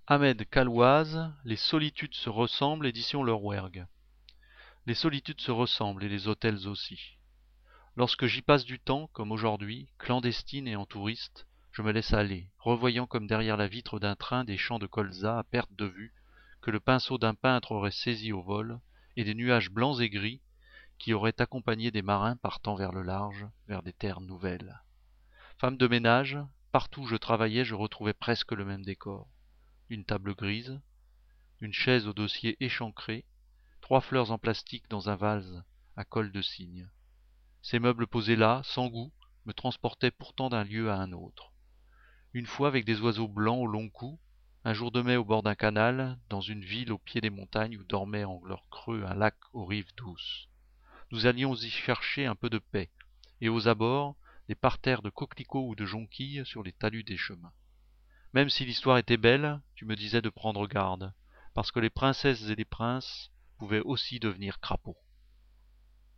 Ahmed Kalouaz, Les solitudes se ressemblent, édition Le Rouergue. Les solitudes se ressemblent et les hôtels aussi. Lorsque j'y passe du temps, comme aujourd'hui, clandestine et en touriste, je me laisse aller, revoyant comme derrière la vitre d'un train des champs de colza à perte de vue, que le pinceau d'un peintre aurait saisi au vol, et des nuages blancs et gris qui auraient accompagné des marins partant vers le large, vers des terres nouvelles. Femme de ménage, partout où je travaillais je retrouvais presque le même décor. Une table grise, une chaise au dossier échancré, 3 fleurs en plastique dans un vase à col de cygne. Ces meubles posés là, sans goût, me transportaient pourtant d'un lieu à un autre. Une fois avec des oiseaux blancs au long cou, un jour de mai au bord d'un canal, dans une ville au pied des montagnes où dormait en leur creux un lac aux rives douces. Nous allions y chercher un peu de paix, et aux abords, des parterres de coquelicots ou de jonquilles sur les talus des chemins. Même si l'histoire était belle, tu me disais de prendre garde, parce que les princesses et les princes pouvaient aussi devenir crapauds.